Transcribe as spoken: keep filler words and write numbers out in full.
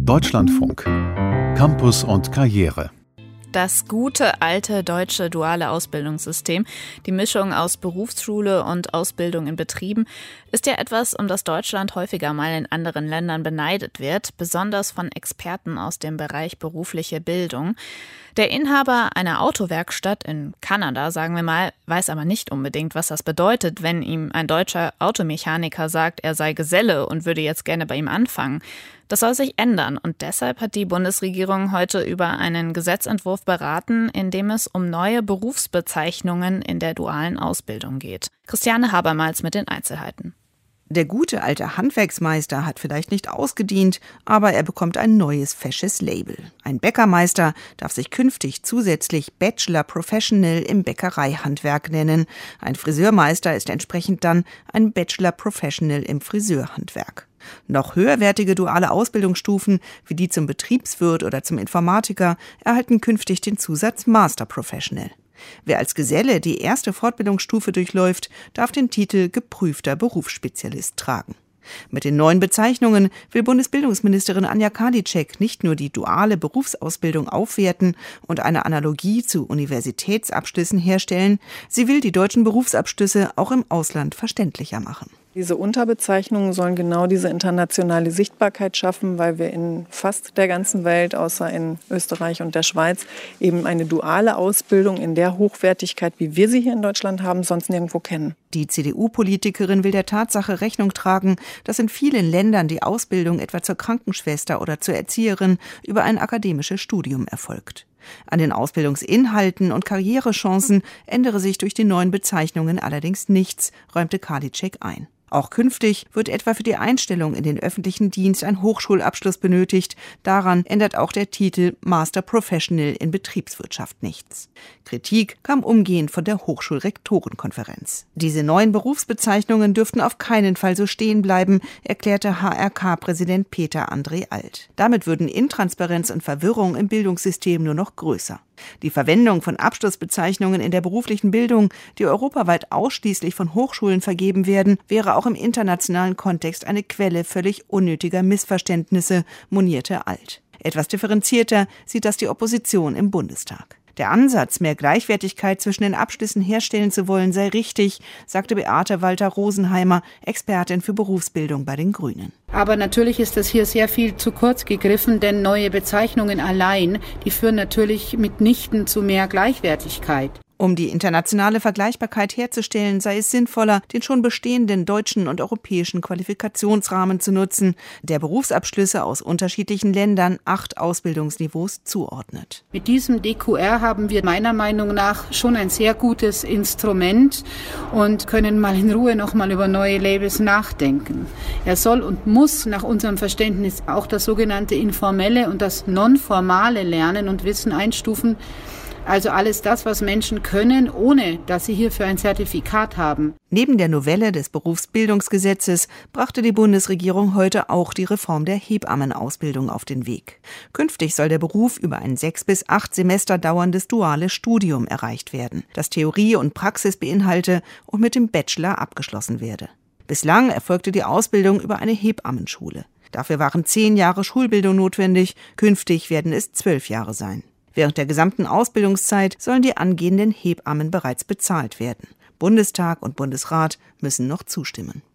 Deutschlandfunk. Campus und Karriere. Das gute, alte deutsche duale Ausbildungssystem, die Mischung aus Berufsschule und Ausbildung in Betrieben, ist ja etwas, um das Deutschland häufiger mal in anderen Ländern beneidet wird, besonders von Experten aus dem Bereich berufliche Bildung. Der Inhaber einer Autowerkstatt in Kanada, sagen wir mal, weiß aber nicht unbedingt, was das bedeutet, wenn ihm ein deutscher Automechaniker sagt, er sei Geselle und würde jetzt gerne bei ihm anfangen. Das soll sich ändern und deshalb hat die Bundesregierung heute über einen Gesetzentwurf beraten, in dem es um neue Berufsbezeichnungen in der dualen Ausbildung geht. Christiane Habermals mit den Einzelheiten. Der gute alte Handwerksmeister hat vielleicht nicht ausgedient, aber er bekommt ein neues fesches Label. Ein Bäckermeister darf sich künftig zusätzlich Bachelor Professional im Bäckereihandwerk nennen. Ein Friseurmeister ist entsprechend dann ein Bachelor Professional im Friseurhandwerk. Noch höherwertige duale Ausbildungsstufen, wie die zum Betriebswirt oder zum Informatiker, erhalten künftig den Zusatz Master Professional. Wer als Geselle die erste Fortbildungsstufe durchläuft, darf den Titel geprüfter Berufsspezialist tragen. Mit den neuen Bezeichnungen will Bundesbildungsministerin Anja Karliczek nicht nur die duale Berufsausbildung aufwerten und eine Analogie zu Universitätsabschlüssen herstellen, sie will die deutschen Berufsabschlüsse auch im Ausland verständlicher machen. Diese Unterbezeichnungen sollen genau diese internationale Sichtbarkeit schaffen, weil wir in fast der ganzen Welt, außer in Österreich und der Schweiz, eben eine duale Ausbildung in der Hochwertigkeit, wie wir sie hier in Deutschland haben, sonst nirgendwo kennen. Die C D U-Politikerin will der Tatsache Rechnung tragen, dass in vielen Ländern die Ausbildung etwa zur Krankenschwester oder zur Erzieherin über ein akademisches Studium erfolgt. An den Ausbildungsinhalten und Karrierechancen ändere sich durch die neuen Bezeichnungen allerdings nichts, räumte Karliczek ein. Auch künftig wird etwa für die Einstellung in den öffentlichen Dienst ein Hochschulabschluss benötigt. Daran ändert auch der Titel Master Professional in Betriebswirtschaft nichts. Kritik kam umgehend von der Hochschulrektorenkonferenz. Diese neuen Berufsbezeichnungen dürften auf keinen Fall so stehen bleiben, erklärte H R K-Präsident Peter André Alt. Damit würden Intransparenz und Verwirrung im Bildungssystem nur noch größer. Die Verwendung von Abschlussbezeichnungen in der beruflichen Bildung, die europaweit ausschließlich von Hochschulen vergeben werden, wäre auch im internationalen Kontext eine Quelle völlig unnötiger Missverständnisse, monierte Alt. Etwas differenzierter sieht das die Opposition im Bundestag. Der Ansatz, mehr Gleichwertigkeit zwischen den Abschlüssen herstellen zu wollen, sei richtig, sagte Beate Walter-Rosenheimer, Expertin für Berufsbildung bei den Grünen. Aber natürlich ist das hier sehr viel zu kurz gegriffen, denn neue Bezeichnungen allein, die führen natürlich mitnichten zu mehr Gleichwertigkeit. Um die internationale Vergleichbarkeit herzustellen, sei es sinnvoller, den schon bestehenden deutschen und europäischen Qualifikationsrahmen zu nutzen, der Berufsabschlüsse aus unterschiedlichen Ländern acht Ausbildungsniveaus zuordnet. Mit diesem D Q R haben wir meiner Meinung nach schon ein sehr gutes Instrument und können mal in Ruhe noch mal über neue Labels nachdenken. Er soll und muss nach unserem Verständnis auch das sogenannte informelle und das nonformale Lernen und Wissen einstufen. Also alles das, was Menschen können, ohne dass sie hierfür ein Zertifikat haben. Neben der Novelle des Berufsbildungsgesetzes brachte die Bundesregierung heute auch die Reform der Hebammenausbildung auf den Weg. Künftig soll der Beruf über ein sechs bis acht Semester dauerndes duales Studium erreicht werden, das Theorie und Praxis beinhalte und mit dem Bachelor abgeschlossen werde. Bislang erfolgte die Ausbildung über eine Hebammenschule. Dafür waren zehn Jahre Schulbildung notwendig, künftig werden es zwölf Jahre sein. Während der gesamten Ausbildungszeit sollen die angehenden Hebammen bereits bezahlt werden. Bundestag und Bundesrat müssen noch zustimmen.